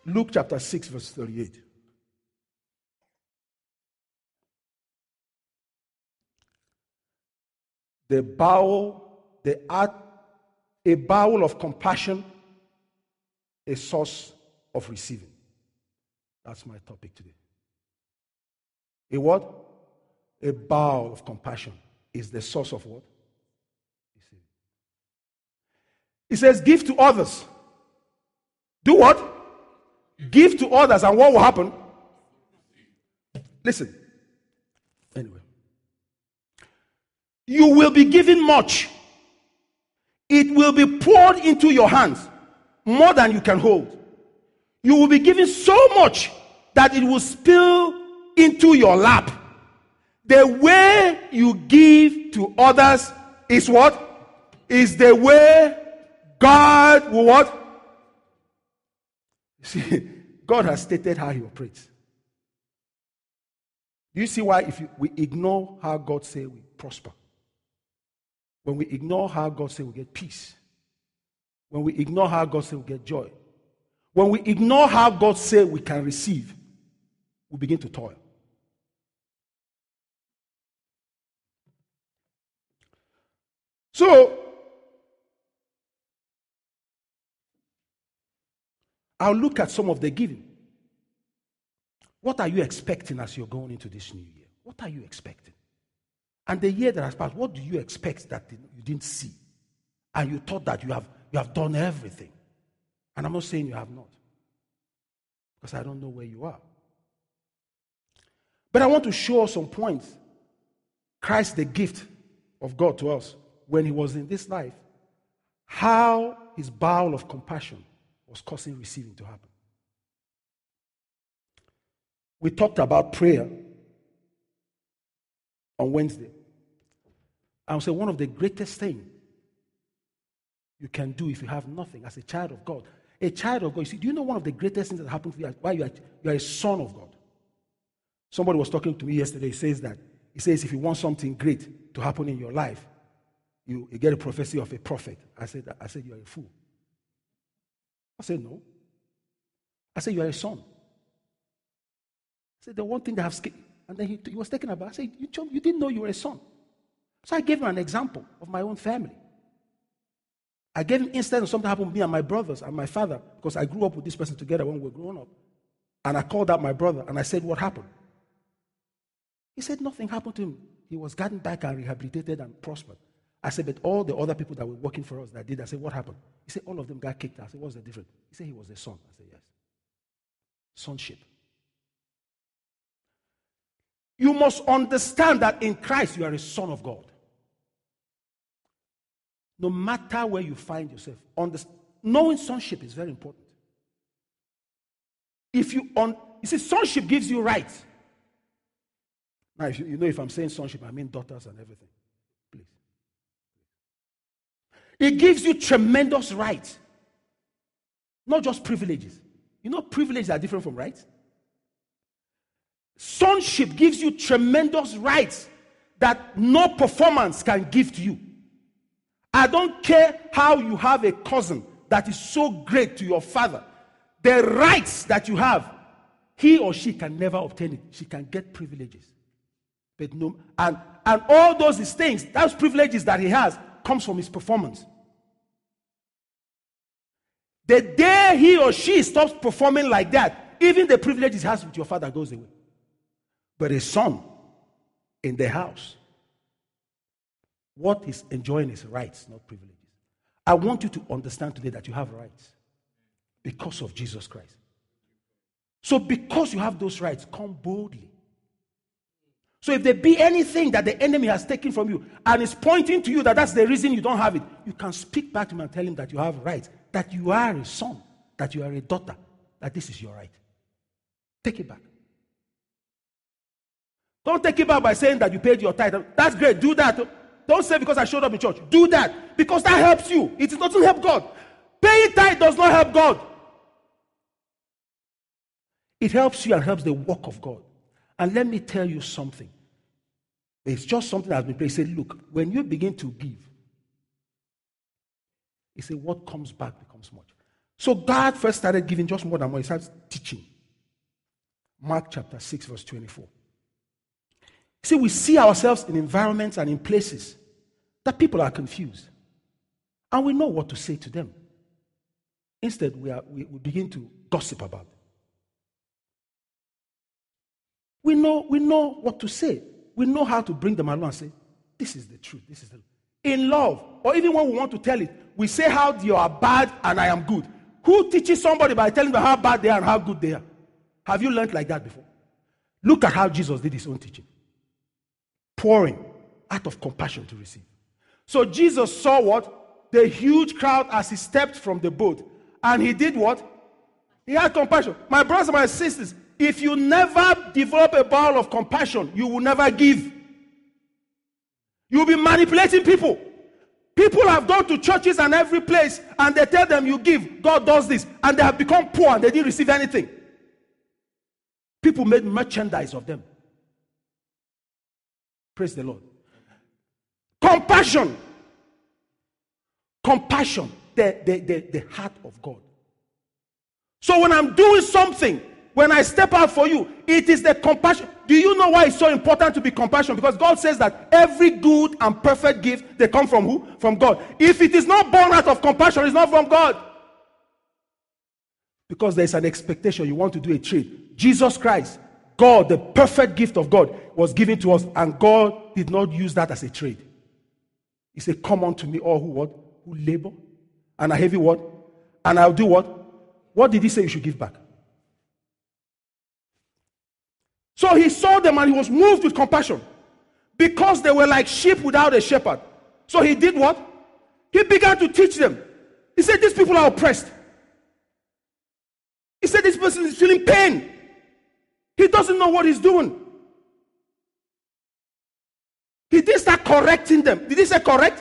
Luke chapter 6, verse 38. A bowel of compassion, a source of receiving. That's my topic today. A what? A bowel of compassion is the source of what? Receiving. It says, give to others. Do what? Give to others, and what will happen? Listen. Anyway. You will be given much. It will be poured into your hands, more than you can hold. You will be given so much that it will spill into your lap. The way you give to others is what? Is the way God will what? See, God has stated how he operates. Do you see why if we ignore how God says we prosper? When we ignore how God says we get peace. When we ignore how God says we get joy. When we ignore how God says we can receive, we begin to toil. So, I'll look at some of the giving. What are you expecting as you're going into this new year? What are you expecting? And the year that has passed, what do you expect that you didn't see? And you thought that you have done everything. And I'm not saying you have not. Because I don't know where you are. But I want to show us some points. Christ, the gift of God to us, when he was in this life, how his bowel of compassion was causing receiving to happen. We talked about prayer on Wednesday. I would say one of the greatest things you can do if you have nothing as a child of God. A child of God, you see, do you know one of the greatest things that happen to you while you are a son of God? Somebody was talking to me yesterday. He says if you want something great to happen in your life, you get a prophecy of a prophet. I said you are a fool. I said, no. I said, you are a son. I said, the one thing that I've skipped. And then he was taken aback. I said, you didn't know you were a son. So I gave him an example of my own family. I gave him instead of something happened to me and my brothers and my father, because I grew up with this person together when we were growing up. And I called out my brother and I said, what happened? He said, nothing happened to him. He was gotten back and rehabilitated and prospered. I said, but all the other people that were working for us that did, I said, what happened? He said, all of them got kicked out. I said, what's the difference? He said, he was a son. I said, yes. Sonship. You must understand that in Christ you are a son of God. No matter where you find yourself, knowing sonship is very important. You see, sonship gives you rights. Now, if I'm saying sonship, I mean daughters and everything. Please. It gives you tremendous rights. Not just privileges. You know, privileges are different from rights. Sonship gives you tremendous rights that no performance can give to you. I don't care how you have a cousin that is so great to your father. The rights that you have, he or she can never obtain it. She can get privileges. But no, and all those things, those privileges that he has, comes from his performance. The day he or she stops performing like that, even the privileges he has with your father goes away. But a son in the house, what he's enjoying is rights, not privileges. I want you to understand today that you have rights because of Jesus Christ. So because you have those rights, come boldly. So if there be anything that the enemy has taken from you and is pointing to you that that's the reason you don't have it, you can speak back to him and tell him that you have rights, that you are a son, that you are a daughter, that this is your right. Take it back. Don't take it back by saying that you paid your tithe. That's great. Do that. Don't say because I showed up in church. Do that. Because that helps you. It doesn't help God. Paying tithe does not help God. It helps you and helps the work of God. And let me tell you something. It's just something that has been prayed. He said, look, when you begin to give, he said, what comes back becomes much. So God first started giving just more than money. He started teaching. Mark chapter 6, verse 24. See, we see ourselves in environments and in places that people are confused. And we know what to say to them. Instead, we begin to gossip about it. We know what to say. We know how to bring them along and say, this is the truth. This is the truth. In love, or even when we want to tell it, we say how you are bad and I am good. Who teaches somebody by telling them how bad they are and how good they are? Have you learned like that before? Look at how Jesus did his own teaching. Pouring out of compassion to receive. So Jesus saw what? The huge crowd as he stepped from the boat. And he did what? He had compassion. My brothers and my sisters, if you never develop a bowel of compassion, you will never give. You will be manipulating people. People have gone to churches and every place and they tell them you give, God does this. And they have become poor and they didn't receive anything. People made merchandise of them. Praise the Lord. Compassion. Compassion. The heart of God. So when I'm doing something, when I step out for you, it is the compassion. Do you know why it's so important to be compassionate? Because God says that every good and perfect gift, they come from who? From God. If it is not born out of compassion, it's not from God. Because there's an expectation. You want to do a trade. Jesus Christ, God, the perfect gift of God, was given to us, and God did not use that as a trade. He said, come unto me all who what? Who labor and are heavy what? And I'll do what? What did he say you should give back? So he saw them and he was moved with compassion because they were like sheep without a shepherd. So he did what? He began to teach them. He said, these people are oppressed. He said, this person is feeling pain. He doesn't know what he's doing. He didn't start correcting them. Did he say correct?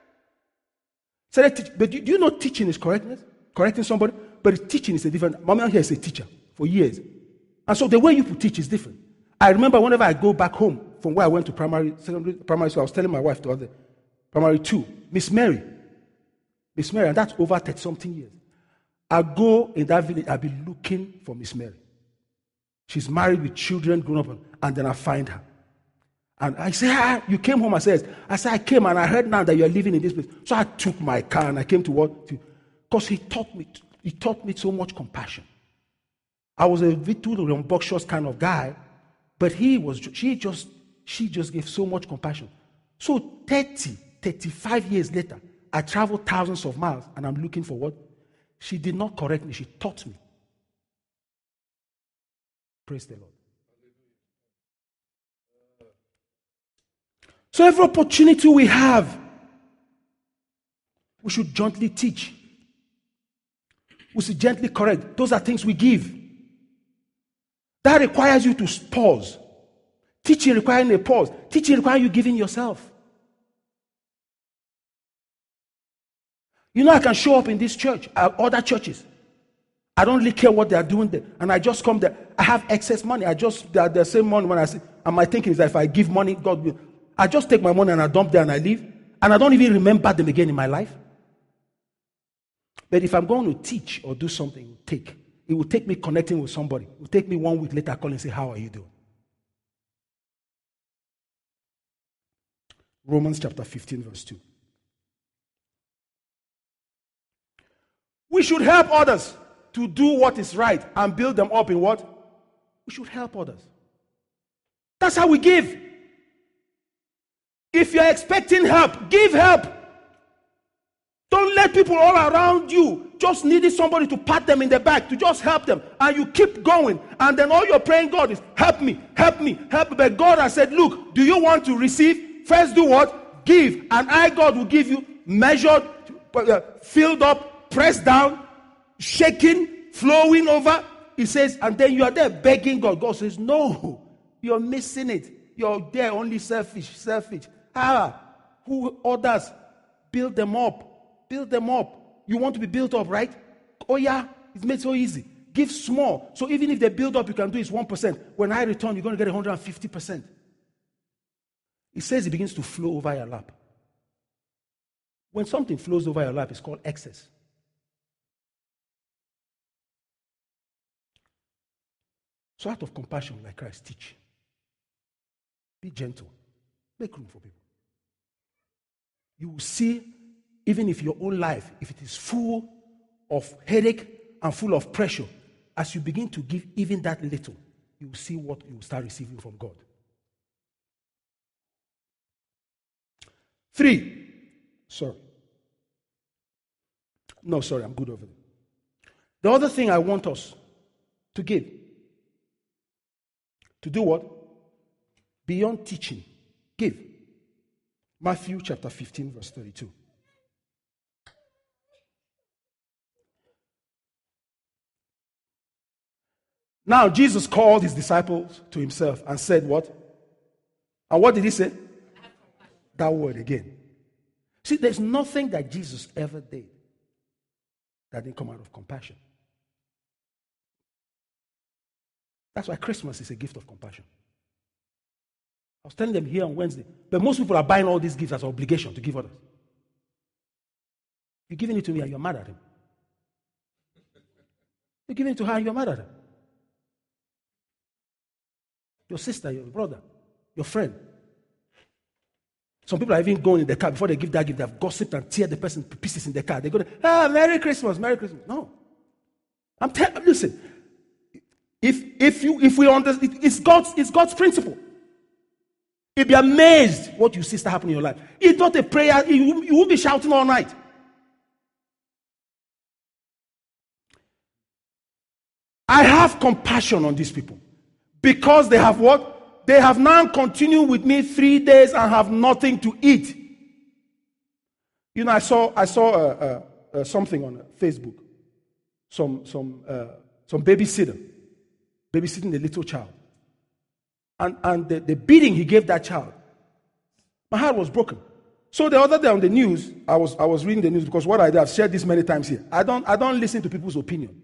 But do you know teaching is correctness? Correcting somebody? But teaching is a different. Mama here is a teacher for years. And so the way you teach is different. I remember whenever I go back home from where I went to primary school, I was telling my wife the other day, primary 2, Miss Mary, and that's over 30-something years. I go in that village, I'll be looking for Miss Mary. She's married with children, grown up, and then I find her. And I say, you came home, I said, I came and I heard now that you're living in this place. So I took my car and I came to what? Because he taught me so much compassion. I was a bit too rambunctious kind of guy, but she just gave so much compassion. So 35 years later, I traveled thousands of miles and I'm looking for what? She did not correct me, she taught me. Praise the Lord. So every opportunity we have, we should gently teach. We should gently correct. Those are things we give. That requires you to pause. Teaching requiring a pause. Teaching requires you giving yourself. You know, I can show up in this church, other churches. I don't really care what they are doing there. And I just come there. I have excess money. The same money when I see, and my thinking is that if I give money, God will. I just take my money and I dump there and I leave. And I don't even remember them again in my life. But if I'm going to teach or do something, it will take me connecting with somebody. It will take me 1 week later, call and say, how are you doing? Romans chapter 15, verse 2. We should help others to do what is right and build them up in what? We should help others. That's how we give. If you're expecting help, give help. Don't let people all around you just needing somebody to pat them in the back, to just help them. And you keep going. And then all you're praying, God, is help me, help me, help me. But God has said, look, do you want to receive? First do what? Give. And I, God, will give you measured, filled up, pressed down, shaking, flowing over. He says, and then you are there begging God. God says, no, you're missing it. You're there only selfish. Who others? Build them up. Build them up. You want to be built up, right? Oh yeah, it's made so easy. Give small. So even if they build up, you can do is 1%. When I return, you're going to get 150%. It says it begins to flow over your lap. When something flows over your lap, it's called excess. So out of compassion, like Christ, teach. Be gentle. Make room for people. You will see, even if your own life, if it is full of headache and full of pressure, as you begin to give even that little, you will see what you will start receiving from God. 3. I'm good over there. The other thing I want us to give, to do what? Beyond teaching, give. Matthew chapter 15, verse 32. Now Jesus called his disciples to himself and said what? And what did he say? That word again. See, there's nothing that Jesus ever did that didn't come out of compassion. That's why Christmas is a gift of compassion. I was telling them here on Wednesday, but most people are buying all these gifts as an obligation to give others. You're giving it to me and you're mad at him. You're giving it to her and you're mad at her. Your sister, your brother, your friend. Some people are even going in the car before they give that gift. They've gossiped and tear the person to pieces in the car. They go, Merry Christmas, Merry Christmas. No. Listen. If we understand, it's God's principle. You'll be amazed what you see start happening in your life. It's not a prayer. You won't be shouting all night. I have compassion on these people because they have what? They have now continued with me 3 days and have nothing to eat. You know, I saw something on Facebook. Some babysitting a little child. And the beating he gave that child, my heart was broken. So the other day on the news, I was reading the news because what I did, I've shared this many times here. I don't listen to people's opinion.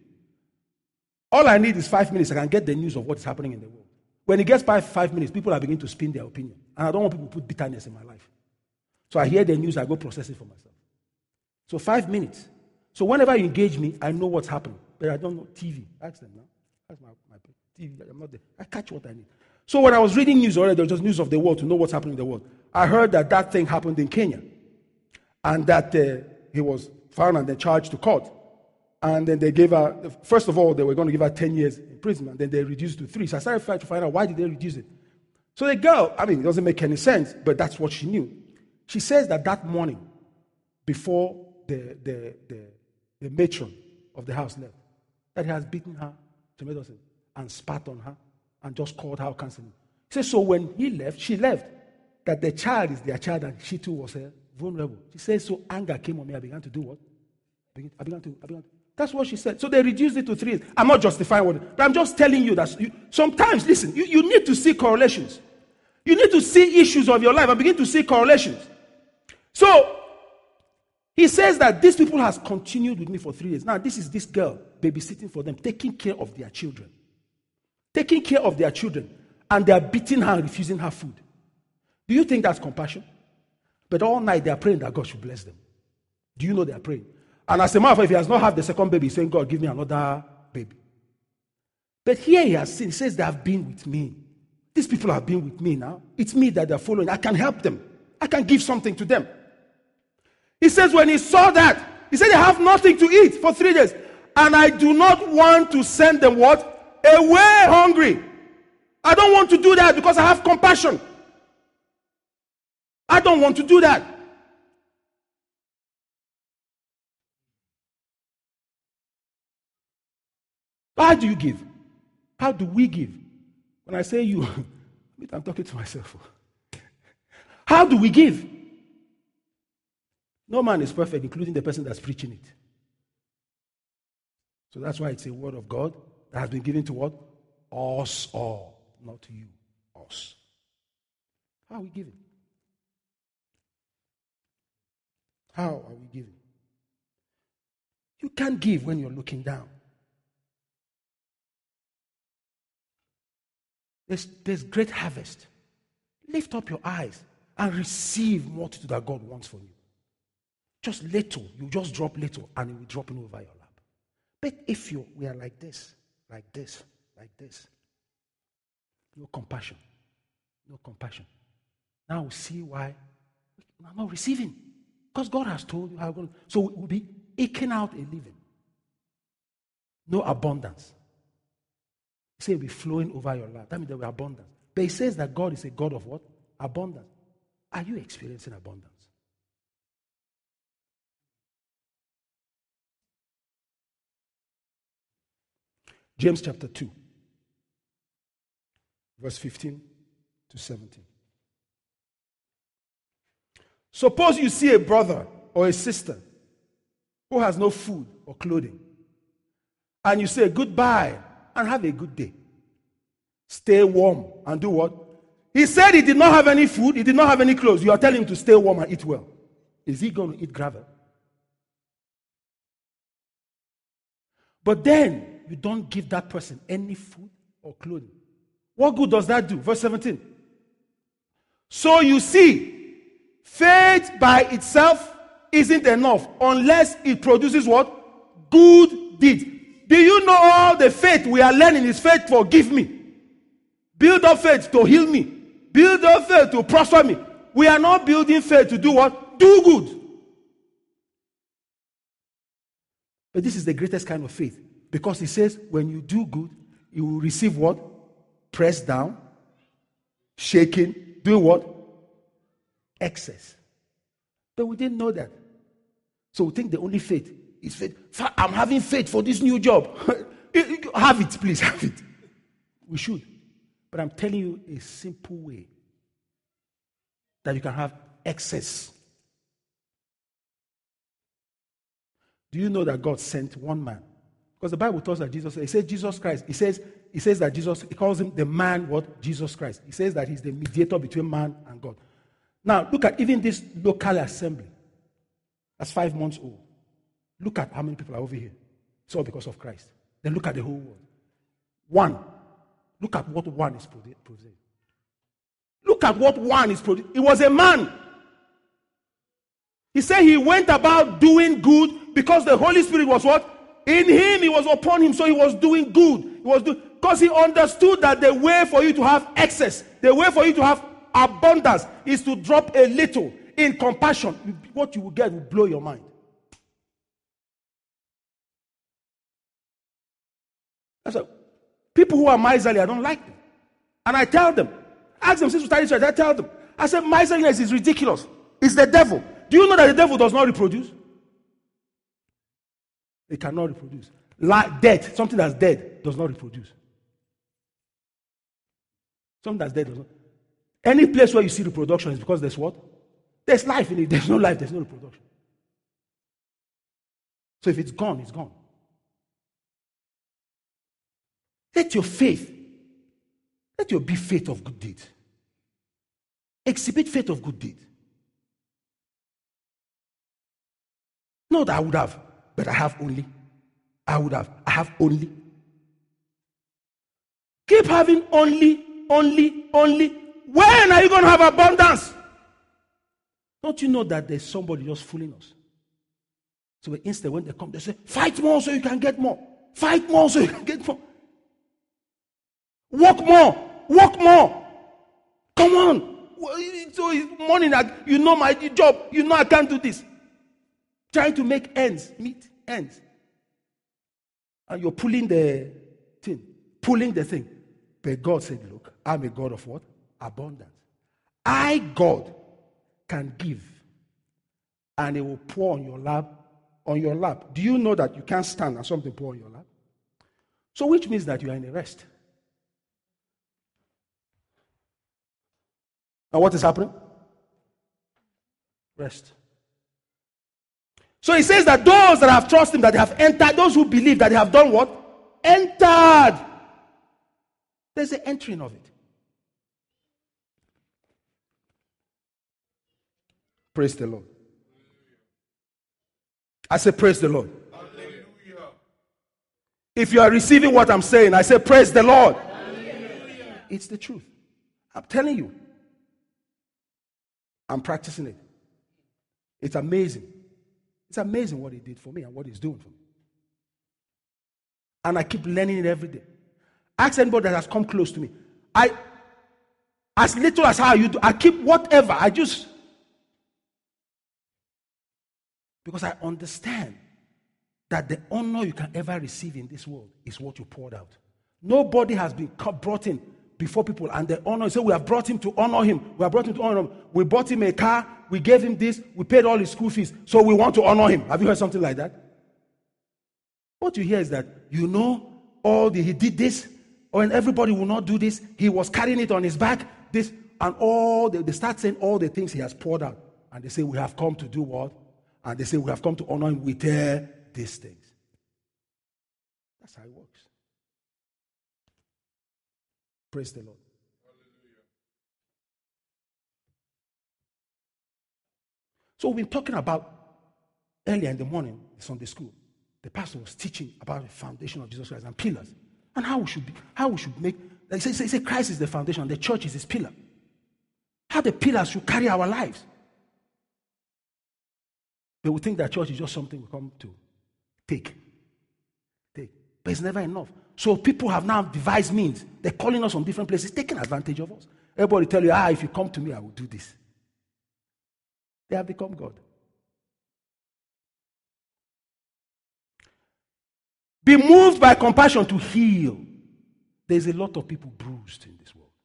All I need is 5 minutes. I can get the news of what's happening in the world. When it gets by 5 minutes, people are beginning to spin their opinion. And I don't want people to put bitterness in my life. So I hear the news, I go process it for myself. So 5 minutes. So whenever you engage me, I know what's happening. But I don't know TV. Ask them now. That's my TV. I'm not there. I catch what I need. So when I was reading news already, there was just news of the world to know what's happening in the world. I heard that thing happened in Kenya. And that he was found and then charged to court. And then they gave her, first of all, they were going to give her 10 years imprisonment. Then they reduced to 3. So I started trying to find out why did they reduce it. So the girl, it doesn't make any sense, but that's what she knew. She says that morning, before the matron of the house left, that he has beaten her, and spat on her, and just called her counseling. She says, so when she left, that the child is their child, and she too was vulnerable. She says, so anger came on me, I began to do what? I began to. That's what she said. So they reduced it to 3 years. I'm not justifying what, but I'm just telling you that sometimes, listen, you need to see correlations. You need to see issues of your life and begin to see correlations. So, he says that these people has continued with me for 3 years. Now, this is this girl babysitting for them, taking care of their children. Taking care of their children. And they are beating her and refusing her food. Do you think that's compassion? But all night they are praying that God should bless them. Do you know they are praying? And as a matter of fact, if he has not had the second baby, he's saying, God, give me another baby. But here he has seen, he says, they have been with me. These people have been with me now. It's me that they're following. I can help them. I can give something to them. He says when he saw that, he said they have nothing to eat for 3 days. And I do not want to send them what? Away hungry. I don't want to do that because I have compassion. I don't want to do that. How do you give? How do we give? When I say you, I'm talking to myself. How do we give? No man is perfect, including the person that's preaching it. So that's why it's a word of God that has been given to what? Us all, not you, us. How are we giving? How are we giving? You can't give when you're looking down. There's great harvest. Lift up your eyes and receive what that God wants for you. Just little. You just drop little and it will drop in over your lap. But if we are like this, like this, like this, No compassion. No compassion. Now we see why I'm not receiving. Because God has told you how going to. So we'll be eking out a living. No abundance. He said it'll be flowing over your life. That means there will be abundance. But he says that God is a God of what? Abundance. Are you experiencing abundance? James chapter 2, verse 15 to 17. Suppose you see a brother or a sister who has no food or clothing, and you say goodbye and have a good day. Stay warm and do what? He said he did not have any food, he did not have any clothes. You are telling him to stay warm and eat well. Is he going to eat gravel? But then you don't give that person any food or clothing. What good does that do? Verse 17. So you see, faith by itself isn't enough unless it produces what? Good deeds. Do you know all the faith we are learning is faith to forgive me? Build up faith to heal me. Build up faith to prosper me. We are not building faith to do what? Do good. But this is the greatest kind of faith. Because he says, when you do good, you will receive what? Pressed down, shaking, doing what? Excess. But we didn't know that. So we think the only faith is faith. I'm having faith for this new job. Have it, please, have it. We should. But I'm telling you a simple way that you can have excess. Do you know that God sent one man? Because the Bible tells that Jesus, it says Jesus Christ. He says that Jesus, he calls him the man, what? Jesus Christ. He says that he's the mediator between man and God. Now, look at even this local assembly. That's 5 months old. Look at how many people are over here. It's all because of Christ. Then look at the whole world. One. Look at what one is producing. Look at what one is producing. It was a man. He said he went about doing good because the Holy Spirit was what? In him, he was upon him, so he was doing good. He was because he understood that the way for you to have excess, the way for you to have abundance is to drop a little in compassion. What you will get will blow your mind. That's why people who are miserly, I don't like them. And I tell them, ask them since we started church, I tell them, I said, miserliness is ridiculous. It's the devil. Do you know that the devil does not reproduce? It cannot reproduce. Like death, something that's dead, does not reproduce. Something that's dead does not. Any place where you see reproduction is because there's what? There's life in it. There's no life, there's no reproduction. So if it's gone, it's gone. Let your faith, let your be faith of good deeds. Exhibit faith of good deeds. Not that I would have, but I have only. I have only. Keep having only. When are you going to have abundance? Don't you know that there's somebody just fooling us? So instead, when they come, they say, fight more so you can get more. Fight more so you can get more. Work more. Come on. So it's morning, you know my job. You know I can't do this. Trying to make ends meet. Ends. And you're pulling the thing. But God said, look, I'm a God of what? Abundance. I, God, can give. And it will pour on your lap. Do you know that you can't stand and something pour on your lap? So which means that you are in a rest. And what is happening? Rest. So he says that those that have trusted him, that they have entered, those who believe that they have done what? Entered. There's the entering of it. Praise the Lord. I say praise the Lord. Hallelujah. If you are receiving what I'm saying, I say praise the Lord. Hallelujah. It's the truth. I'm telling you. I'm practicing it. It's amazing. It's amazing what he did for me and what he's doing for me. And I keep learning it every day. Ask anybody that has come close to me. as little as how you do, I keep whatever. Because I understand that the honor you can ever receive in this world is what you poured out. Nobody has been brought in before people, and the honor, so we have brought him to honor him. We have brought him to honor him. We bought him a car, we gave him this, we paid all his school fees, so we want to honor him. Have you heard something like that? What you hear is that, he did this, and everybody will not do this. He was carrying it on his back, this, and they start saying all the things he has poured out. And they say, we have come to do what? And they say, we have come to honor him with these things. That's how it works. Praise the Lord. Hallelujah. So we've been talking about earlier in the morning, in Sunday school. The pastor was teaching about the foundation of Jesus Christ and pillars, and how we should make. They say Christ is the foundation, and the church is his pillar. How the pillars should carry our lives. They will think that church is just something we come to take. But it's never enough. So people have now devised means. They're calling us from different places, taking advantage of us. Everybody tell you, if you come to me, I will do this. They have become God. Be moved by compassion to heal. There's a lot of people bruised in this world.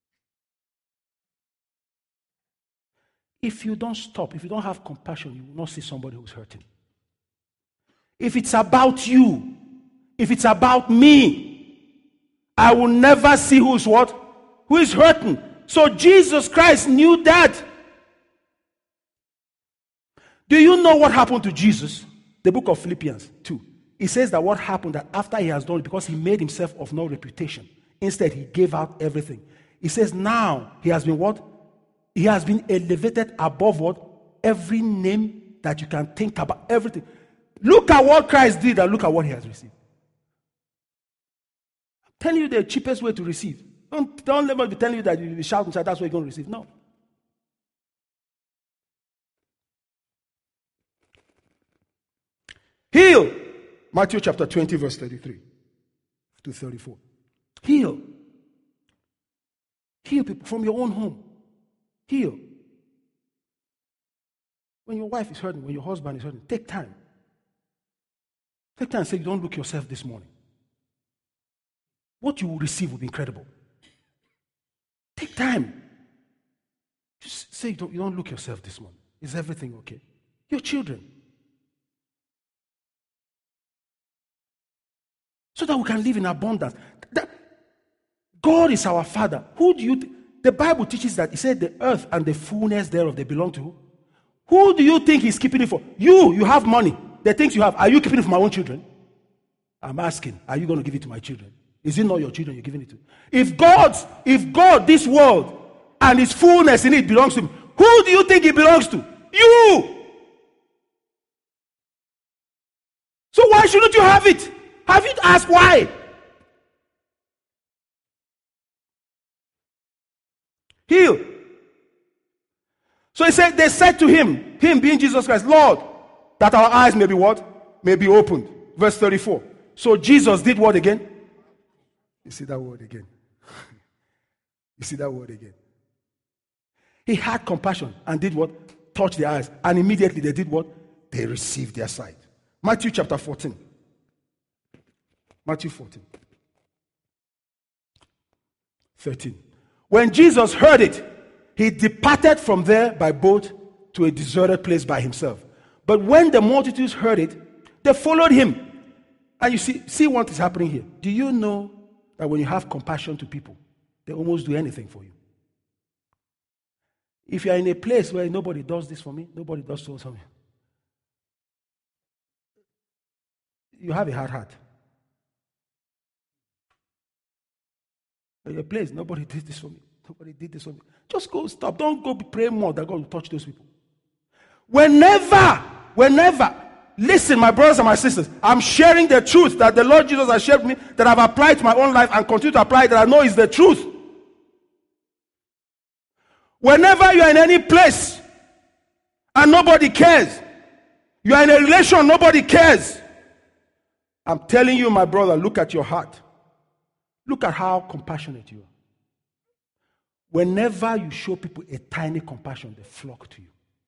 If you don't stop, if you don't have compassion, you will not see somebody who's hurting. If it's about you, if it's about me, I will never see who's what? Who is hurting. So Jesus Christ knew that. Do you know what happened to Jesus? The book of Philippians 2. It says that what happened, that after he has done it, because he made himself of no reputation, instead he gave out everything. He says now he has been what? He has been elevated above what? Every name that you can think about, everything. Look at what Christ did and look at what he has received. I'm telling you the cheapest way to receive. Don't let me be telling you that you shout and shout, that's what you're going to receive. No. Heal. Matthew chapter 20, verse 33 to 34. Heal. Heal people from your own home. Heal. When your wife is hurting, when your husband is hurting, take time. Take time and say, don't look yourself this morning. What you will receive will be incredible. Take time. Just say, you don't look yourself this morning. Is everything okay? Your children. So that we can live in abundance. God is our Father. Who do you the Bible teaches that he said the earth and the fullness thereof, they belong to who? Who do you think he's keeping it for? You have money. The things you have, are you keeping it for my own children? I'm asking, are you going to give it to my children? Is it not your children you're giving it to? If God, this world, and its fullness in it belongs to him, who do you think it belongs to? You! So why shouldn't you have it? Have you asked why? Heal. So they said to him being Jesus Christ, Lord, that our eyes may be what? May be opened. Verse 34. So Jesus did what again? You see that word again. You see that word again. He had compassion and did what? Touched their eyes. And immediately they did what? They received their sight. Matthew chapter 14. Matthew 14. 13. When Jesus heard it, he departed from there by boat to a deserted place by himself. But when the multitudes heard it, they followed him. And you see what is happening here. Do you know that when you have compassion to people, they almost do anything for you? If you are in a place where nobody does this for me, nobody does so for me, you have a hard heart. In a place, nobody did this for me. Nobody did this for me. Just go, stop. Don't go pray more that God will touch those people. Whenever, listen, my brothers and my sisters, I'm sharing the truth that the Lord Jesus has shared with me, that I've applied to my own life and continue to apply, that I know is the truth. Whenever you are in any place and nobody cares, you are in a relation, nobody cares. I'm telling you, my brother, look at your heart. Look at how compassionate you are. Whenever you show people a tiny compassion, they flock to you.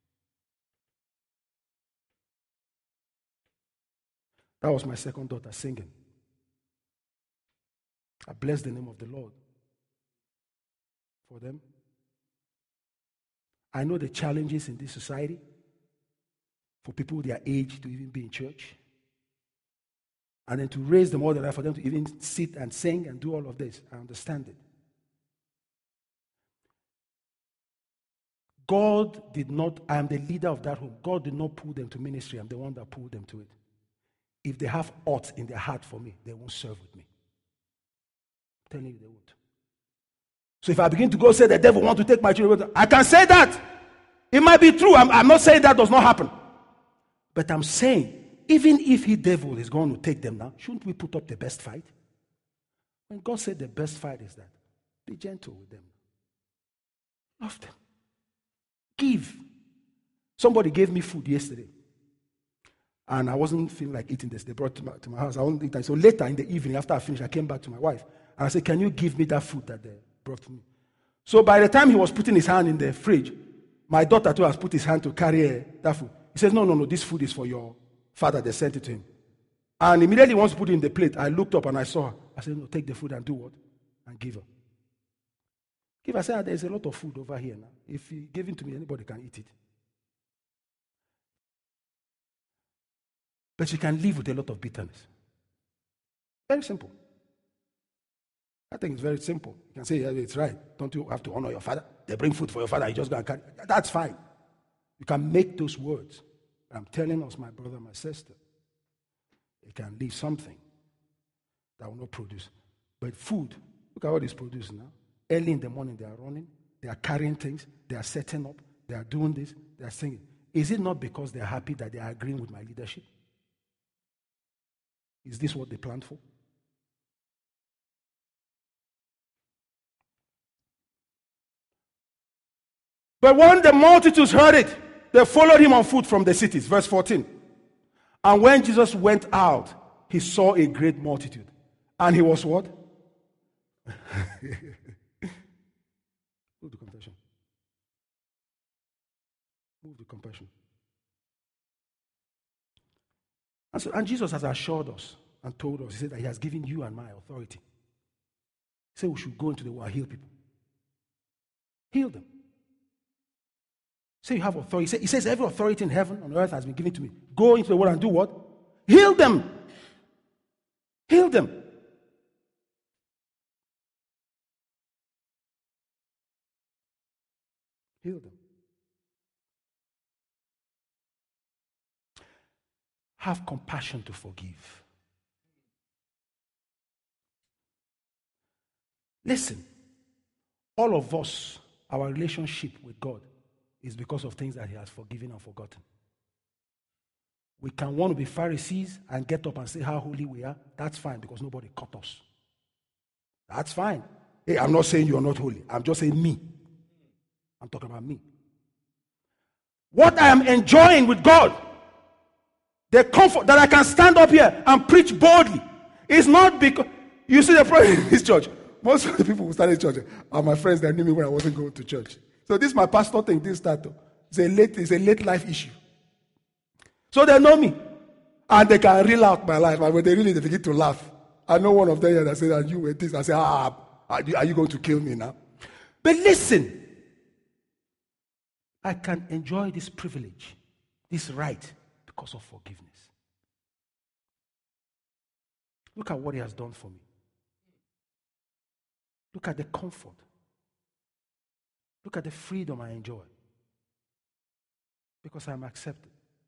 That was my second daughter singing. I bless the name of the Lord for them. I know the challenges in this society for people their age to even be in church. And then to raise them all their life, for them to even sit and sing and do all of this. I understand it. God did not, I am the leader of that home. God did not pull them to ministry. I'm the one that pulled them to it. If they have aught in their heart for me, they won't serve with me. I'm telling you, they won't. So if I begin to go say the devil wants to take my children, I can say that. It might be true. I'm not saying that does not happen. But I'm saying, even if the devil is going to take them now, shouldn't we put up the best fight? When God said the best fight is that, be gentle with them. Love them. Give. Somebody gave me food yesterday. And I wasn't feeling like eating this. They brought it to my house. I wasn't eating. So later in the evening, after I finished, I came back to my wife. And I said, can you give me that food that they brought to me? So by the time he was putting his hand in the fridge, my daughter too has put his hand to carry that food. He says, no, this food is for your father. They sent it to him. And immediately he wants to put it in the plate. I looked up and I saw her. I said, no, take the food and do what? And give her. Give her. I said, there's a lot of food over here now. If you give it to me, anybody can eat it. But you can live with a lot of bitterness. Very simple. I think it's very simple. You can say, yeah, it's right. Don't you have to honor your father? They bring food for your father. You just go and carry. That's fine. You can make those words. I'm telling us, my brother, my sister, it can leave something that will not produce. But food, look at what it's producing now. Early in the morning, they are running. They are carrying things. They are setting up. They are doing this. They are singing. Is it not because they are happy that they are agreeing with my leadership? Is this what they planned for? But when the multitudes heard it, they followed him on foot from the cities. Verse 14. And when Jesus went out, he saw a great multitude. And he was what? Move the compassion. Move the compassion. And Jesus has assured us and told us, he said that he has given you and my authority. He said we should go into the world and heal people. Heal them. Say you have authority. He says every authority in heaven and earth has been given to me. Go into the world and do what? Heal them. Heal them. Heal them. Have compassion to forgive. Listen, all of us, our relationship with God is because of things that he has forgiven and forgotten. We can want to be Pharisees and get up and say how holy we are. That's fine because nobody caught us. That's fine. Hey, I'm not saying you're not holy. I'm just saying me. I'm talking about me. What I am enjoying with God, the comfort that I can stand up here and preach boldly, is not because, you see the problem in this church. Most of the people who started church are my friends that knew me when I wasn't going to church. So this my pastor thing didn't start. It's a late life issue. So they know me. And they can reel out my life. And when they begin to laugh. I know one of them here that said, "Are you with this?" I say, are you going to kill me now? But listen, I can enjoy this privilege, this right, because of forgiveness. Look at what he has done for me. Look at the comfort. Look at the freedom I enjoy. Because I'm accepted.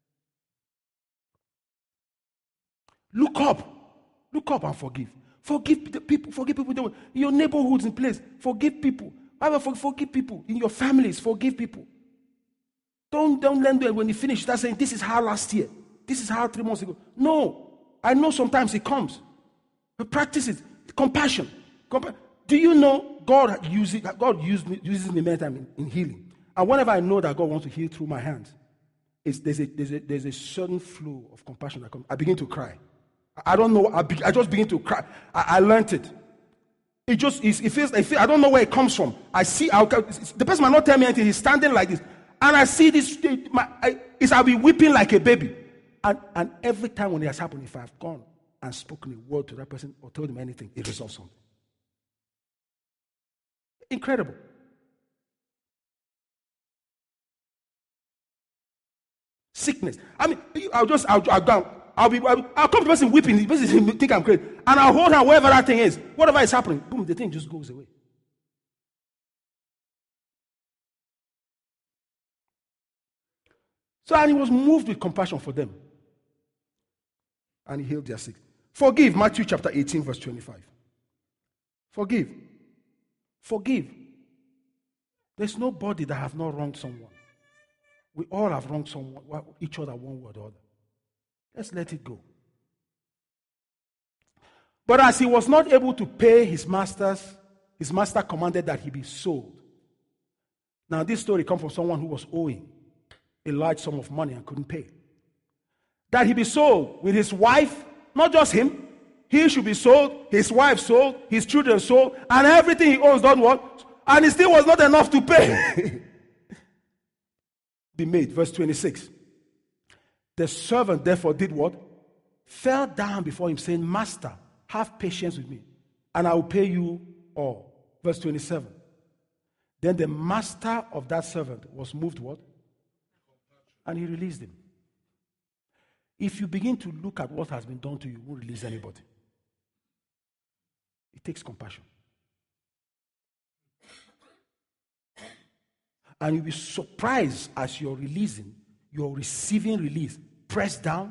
Look up. Look up and forgive. Forgive the people. Forgive people. In your neighborhoods in place. Forgive people. Forgive people. In your families, forgive people. Don't let them, when you finish, start saying, this is how last year. This is how 3 months ago. No. I know sometimes it comes. But practice it. Compassion. Do you know God uses me many times in healing. And whenever I know that God wants to heal through my hands, there's a certain flow of compassion that comes. I begin to cry. I don't know. I just begin to cry. I learned it. It feels, I don't know where it comes from. I see, the person might not tell me anything. He's standing like this. And I see this, I'll be weeping like a baby. And every time when it has happened, if I've gone and spoken a word to that person or told him anything, it resolves something. Incredible. Sickness. I mean, I'll come to the person weeping. The person think I'm crazy. And I'll hold her wherever that thing is. Whatever is happening, boom, the thing just goes away. So, and he was moved with compassion for them. And he healed their sick. Forgive, Matthew chapter 18, verse 25. Forgive. Forgive. There's nobody that have not wronged someone. We all have wronged each other one way or the other. Let's let it go. But as he was not able to pay his master commanded that he be sold. Now this story comes from someone who was owing a large sum of money and couldn't pay. That he be sold with his wife, not just him. He should be sold, his wife sold, his children sold, and everything he owns done what? And it still was not enough to pay. Be made. Verse 26. The servant therefore did what? Fell down before him, saying, Master, have patience with me, and I will pay you all. Verse 27. Then the master of that servant was moved what? And he released him. If you begin to look at what has been done to you, you won't release anybody. It takes compassion. And you'll be surprised as you're releasing, you're receiving release. Press down.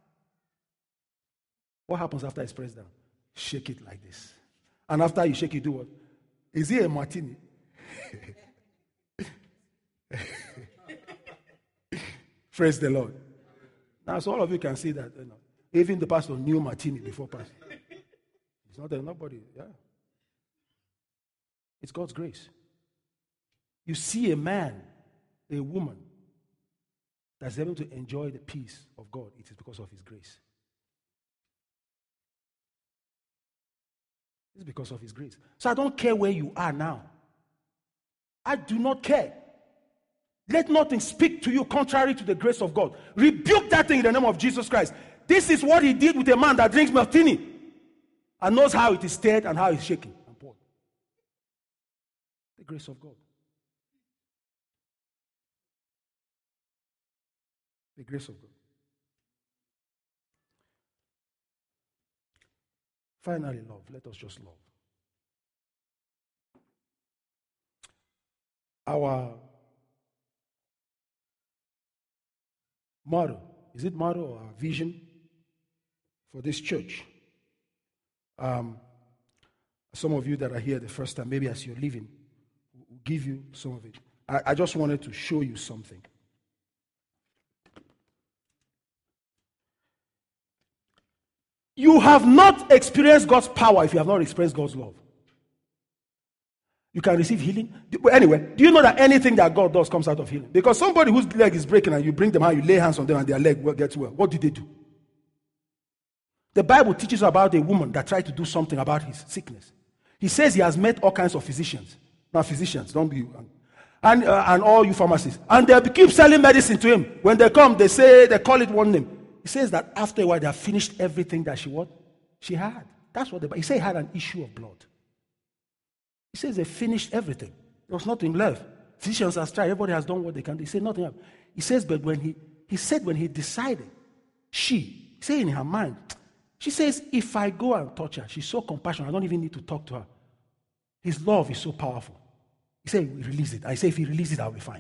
What happens after it's pressed down? Shake it like this. And after you shake it, do what? Is it a martini? Praise the Lord. Now, so all of you can see that. Even the pastor knew martini before pastor. It's not nobody. Yeah. It's God's grace. You see a man, a woman, that's able to enjoy the peace of God. It is because of his grace. It's because of his grace. So I don't care where you are now. I do not care. Let nothing speak to you contrary to the grace of God. Rebuke that thing in the name of Jesus Christ. This is what he did with a man that drinks martini and knows how it is stirred and how it's shaken and poured. The grace of God. The grace of God. Finally, love. Let us just love. Our motto, is it motto or our vision for this church? Some of you that are here the first time, maybe as you're leaving, we'll give you some of it. I just wanted to show you something. You have not experienced God's power if you have not experienced God's love. You can receive healing. Anyway, do you know that anything that God does comes out of healing? Because somebody whose leg is breaking and you bring them out, you lay hands on them and their leg gets well. What did they do? The Bible teaches about a woman that tried to do something about his sickness. He says he has met all kinds of physicians. Now physicians, don't be... And all you pharmacists. And they keep selling medicine to him. When they come, they call it one name. He says that after a while, they have finished everything that she had. That's what he said he had an issue of blood. He says they finished everything. There was nothing left. Physicians have tried. Everybody has done what they can do. He said nothing happened. He says, but when he decided, she said in her mind, she says, if I go and touch her, she's so compassionate, I don't even need to talk to her. His love is so powerful. He said, we release it. I say, if he releases it, I'll be fine.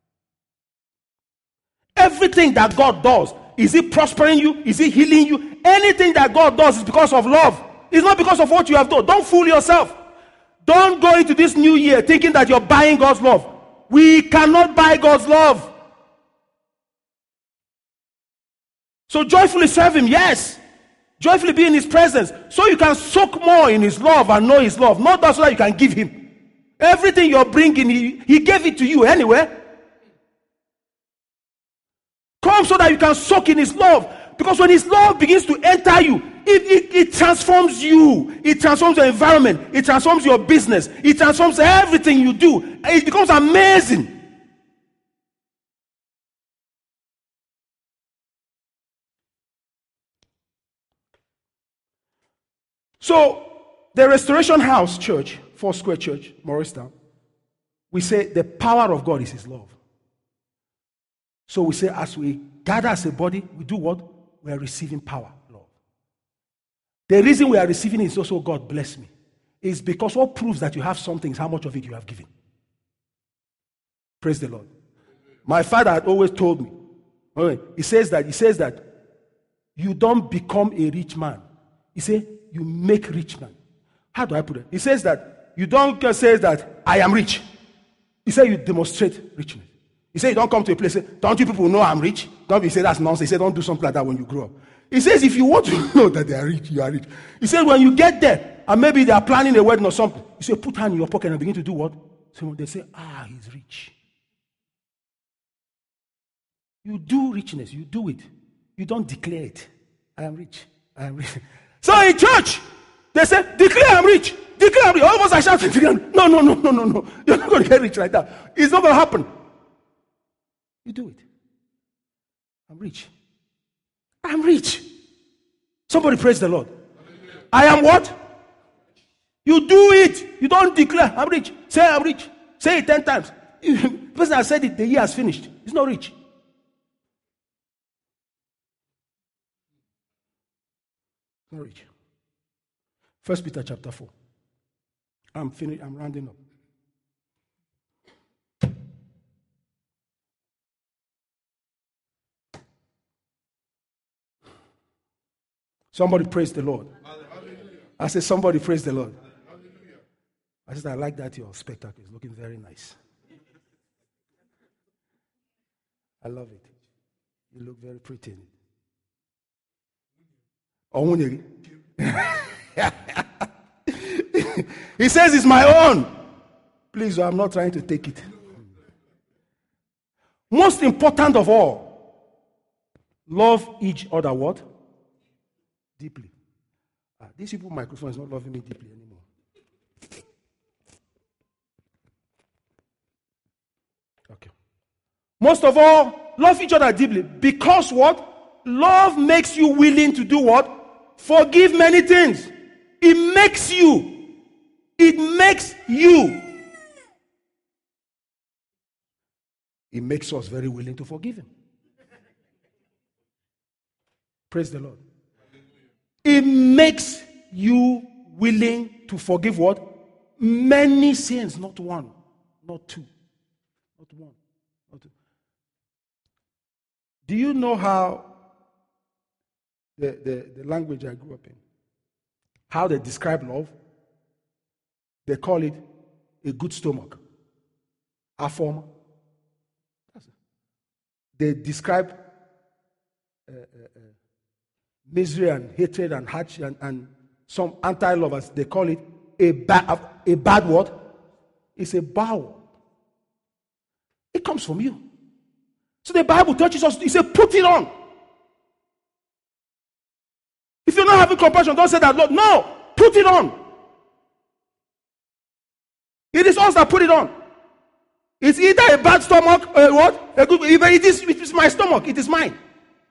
Everything that God does, is he prospering you? Is he healing you? Anything that God does is because of love. It's not because of what you have done. Don't fool yourself. Don't go into this new year thinking that you're buying God's love. We cannot buy God's love. So joyfully serve him, yes. Joyfully be in his presence. So you can soak more in his love and know his love. Not so that you can give him. Everything you're bringing, he gave it to you anyway. Come so that you can soak in his love. Because when his love begins to enter you, It transforms you. It transforms your environment. It transforms your business. It transforms everything you do. It becomes amazing. So, the Restoration House Church, Foursquare Church, Morristown, we say the power of God is His love. So we say as we gather as a body, we do what? We are receiving power, love. The reason we are receiving it is also God bless me. It's because what proves that you have something is how much of it you have given. Praise the Lord. My father had always told me, he says that you don't become a rich man. He says you make rich man. How do I put it? He says that you don't just say that I am rich. He said you demonstrate richness. He said you don't come to a place and say, don't you people know I'm rich? Don't be say that's nonsense. He said don't do something like that when you grow up. He says if you want to know that they are rich, you are rich. He said when you get there and maybe they are planning a wedding or something, you say put hand in your pocket and begin to do what? So when they say, he's rich. You do richness. You do it. You don't declare it. I am rich. I am rich. So in church, they say, declare I'm rich. Declare I'm rich. All of us are shouting, no. You're not going to get rich like that. It's not going to happen. You do it. I'm rich. I'm rich. Somebody praise the Lord. I am what? You do it. You don't declare I'm rich. Say I'm rich. Say it 10 times. The person has said it, the year has finished. He's not rich. Not rich. 1 Peter chapter 4. I'm rounding up. Somebody praise the Lord. Hallelujah. I said, somebody praise the Lord. Hallelujah. I said, I like that your spectacle is looking very nice. I love it. You look very pretty. He says it's my own. Please, I'm not trying to take it. Most important of all, love each other what? Deeply. These people microphone is not loving me deeply anymore. Okay. Most of all, love each other deeply. Because what? Love makes you willing to do what? Forgive many things. It makes you. It makes you. It makes us very willing to forgive Him. Praise the Lord. It makes you willing to forgive what? Many sins, not one, not two. Not one, not two. Do you know how the language I grew up in, how they describe love? They call it a good stomach. A form. They describe misery and hatred and hardship and some anti-lovers, they call it a bad word. It's a bowel. It comes from you. So the Bible touches us. It says, put it on. If you're not having compassion, don't say that, Lord. No, put it on. It is us that put it on. It's either a bad stomach or what? A good. It is my stomach. It is mine.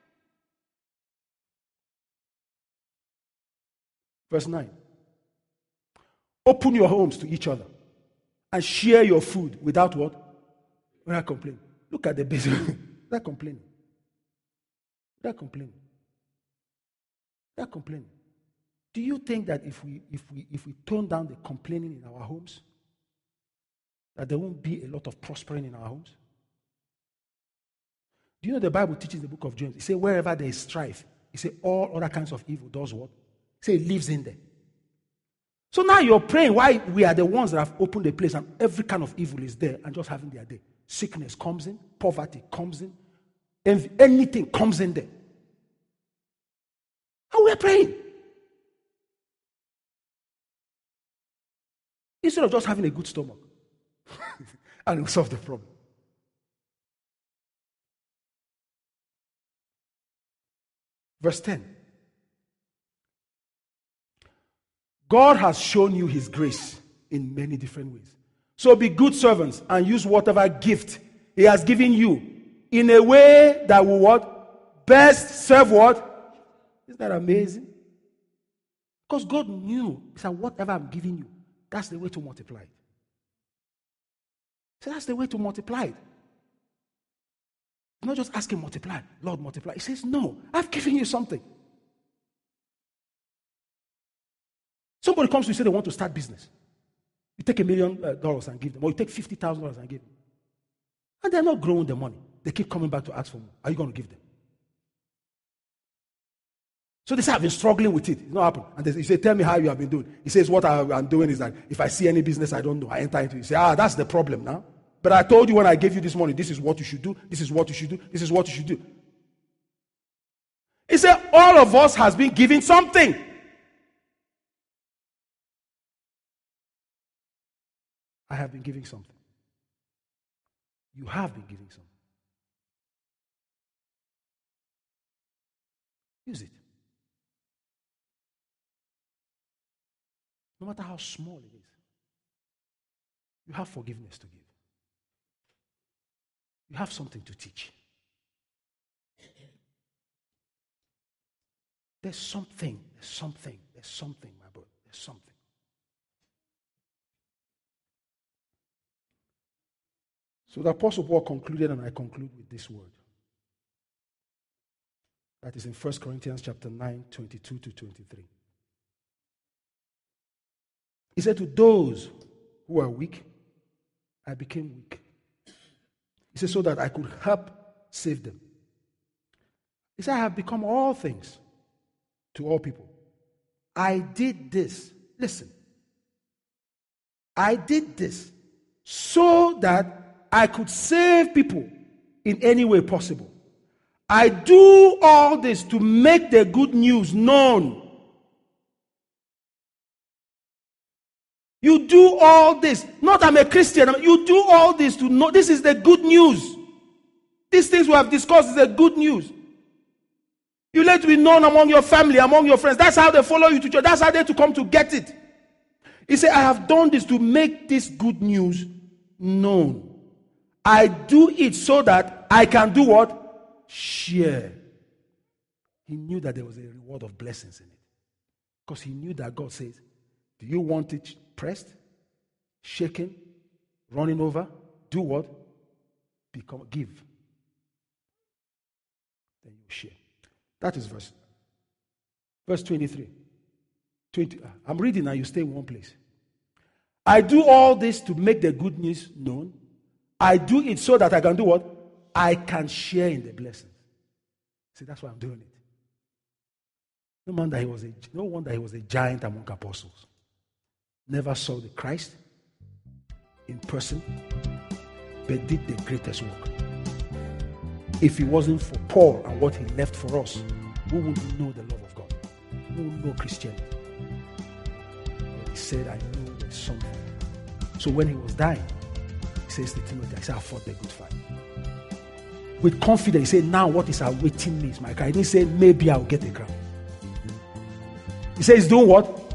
Verse 9. Open your homes to each other and share your food without what? Without complaining. Look at the basic. Without complaining. Without complaining. Without complaining. Do you think that if we tone down the complaining in our homes, that there won't be a lot of prospering in our homes? Do you know the Bible teaches in the book of James? It says wherever there is strife, it says all other kinds of evil does what? It says it lives in there. So now you're praying why we are the ones that have opened the place and every kind of evil is there and just having their day. Sickness comes in, poverty comes in, envy, anything comes in there. And we're praying. Instead of just having a good stomach. And it will solve the problem. Verse 10. God has shown you his grace in many different ways. So be good servants and use whatever gift he has given you in a way that will what? Best serve what? Isn't that amazing? Because God knew. He said, whatever I'm giving you, that's the way to multiply it. So that's the way to multiply it. Not just asking multiply, Lord multiply. He says, no, I've given you something. Somebody comes to you and say they want to start business. You take $1 million and give them, or you take $50,000 and give them. And they're not growing the money. They keep coming back to ask for more. Are you going to give them? So they say, I've been struggling with it. It's not happened. And you say, tell me how you have been doing. He says, what I'm doing is that if I see any business I don't know, I enter into it. You say, that's the problem now. But I told you when I gave you this money, this is what you should do, this is what you should do, this is what you should do. He said, all of us has been given something. I have been giving something. You have been giving something. Use it. No matter how small it is. You have forgiveness to give. You have something to teach. There's something, my brother. There's something. So the Apostle Paul concluded, and I conclude with this word. That is in 1 Corinthians chapter 9, 22 to 23. He said, to those who are weak, I became weak. He said, so that I could help save them. He said, I have become all things to all people. I did this. Listen. I did this so that I could save people in any way possible. I do all this to make the good news known. You do all this. Not I'm a Christian. You do all this to know. This is the good news. These things we have discussed is the good news. You let it be known among your family, among your friends. That's how they follow you to church. That's how they to come to get it. He said, I have done this to make this good news known. I do it so that I can do what? Share. He knew that there was a reward of blessings in it. Because he knew that God says, do you want it pressed, shaken, running over? Do what? Give. Then you share. That is verse 23. I'm reading now, you stay in one place. I do all this to make the good news known. I do it so that I can do what? I can share in the blessings. See, that's why I'm doing it. No wonder he was a giant among apostles. Never saw the Christ in person, but did the greatest work. If it wasn't for Paul and what he left for us, we wouldn't know the love of God. We wouldn't know Christianity. But he said, I know there's something. So when he was dying, he says to Timothy, I said, I fought the good fight. With confidence, he said, now what is awaiting me is my crown. He didn't say, maybe I'll get a crown. He says, he's doing what?